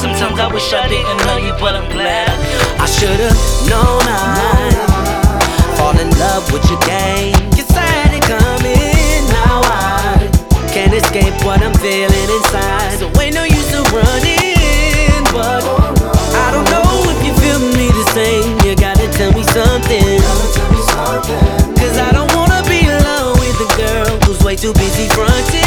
Sometimes I wish I didn't love you, but I'm glad I should've known I'd fall in love with your game. Guess I had it coming. Now I can't escape what I'm feeling inside. So ain't no use to running, but I don't know if you feel me the same. You gotta tell me something, cause I don't wanna be alone with a girl who's way too busy fronting.